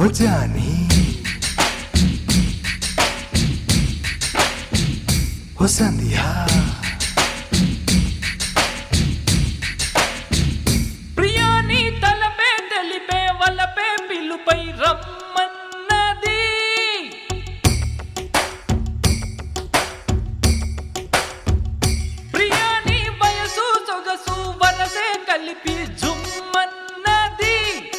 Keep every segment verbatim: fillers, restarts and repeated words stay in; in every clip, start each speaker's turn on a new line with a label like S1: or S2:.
S1: हो जानी हो संध्या
S2: ప్రియాని తలపే తెలిపే వలపే పిలుపై రమ్మన్నది ప్రియాని వయసు సొగసు వరసే కలిపి జుమ్మన్నది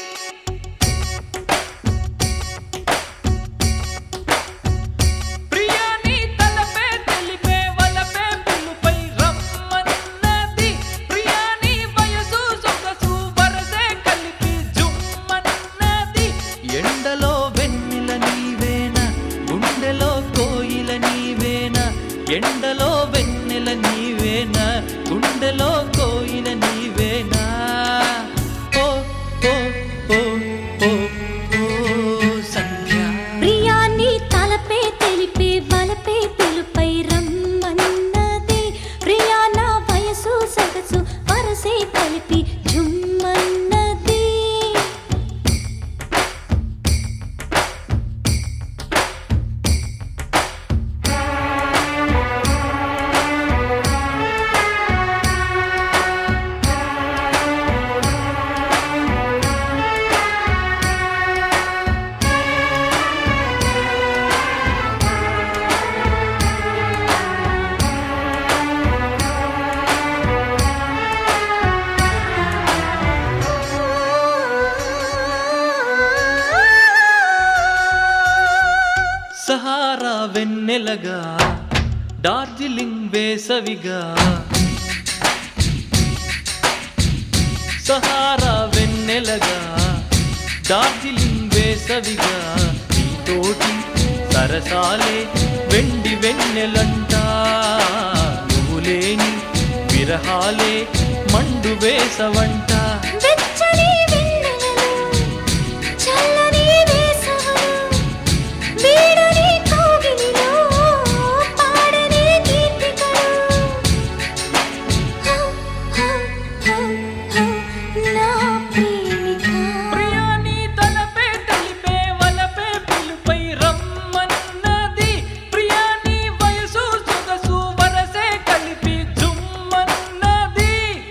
S2: ప్రియాని తలపే తెలిపే వలపే పిలుపై రమ్మన్నది ప్రియాని వయసు సొగసు వరసే కలిపి జుమ్మన్నది ఎండలో వెన్నెల నీవేనా గుండెలో కోయిల నీవేనా ఎండలో వెన్నెల నీవేనా గుండెలో కోయిల నీవేనా ఓ ఓ ఓ ఓ ఓ సంధ్య
S3: ప్రియాని తలపే తెలిపే వలపే పిలుపై రమ్మన్నది ప్రియా నా వయసు సొగసు వరసే కలిపి జుమ్మన్నది
S2: సహారా వెన్నెలగా డార్జిలింగ్ వేసవిగా సహారా వెన్నెలగా డార్జిలింగ్ వేసవిగా నీతోటి సరసాలే వెండి వెన్నెలంట నువ్వు లేని విరహాలే మండు వేసవంట
S3: వెచ్చని వెన్నెలలో చల్లని వేసవలు వీడని కౌగిలిలో పాడని గీతికలు హౌ హౌ హౌ హౌ నా ప్రేమిక
S2: ప్రియాని తలపే తెలిపే వలపే పిలుపై రమ్మన్నది ప్రియాని వయసు సొగసు వరసే కలిపి జుమ్మన్నది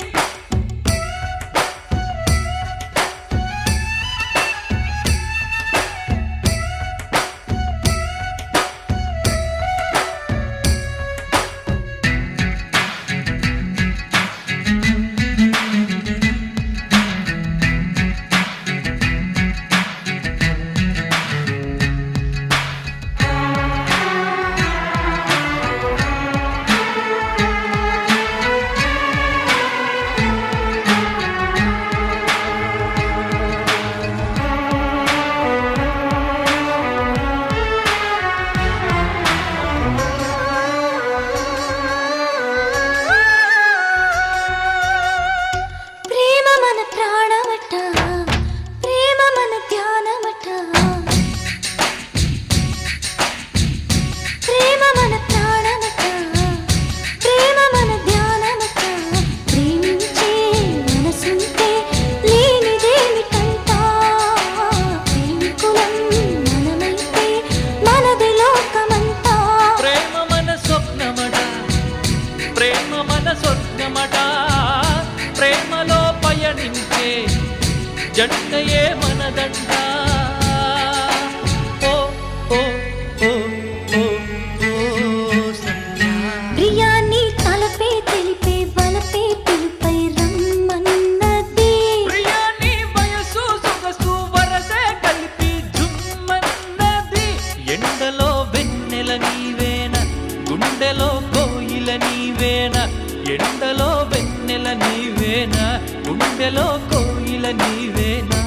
S3: ప్రేమ మన ప్రాణమట ప్రేమ మన ధ్యానమట ప్రేమ మన ప్రాణమట ప్రేమ మన ధ్యానమట ప్రేమించే మనసుంటే లేనిదేమిటంట ప్రేమికులం మనమైతే మనది లోకమంతా
S2: ప్రేమ మన స్వప్నమట ప్రేమ మన స్వర్గమట ప్రేమలో పయనించే జంటయే మనదంట ఓ ఓ ఓ ఓ ఓ సంధ్య
S3: ప్రియాని తలపే తెలిపే వలపే పిలుపై రమ్మన్నది
S2: ప్రియాని వయసు సొగసు వరసే కలిపి జుమ్మన్నది ఎండలో వెన్నెల నీవేనా గుండెలో కోయిల నీవేనా ఎండలో వెన్నెల నీవేనా గుండెలో కోయిల నీవేనా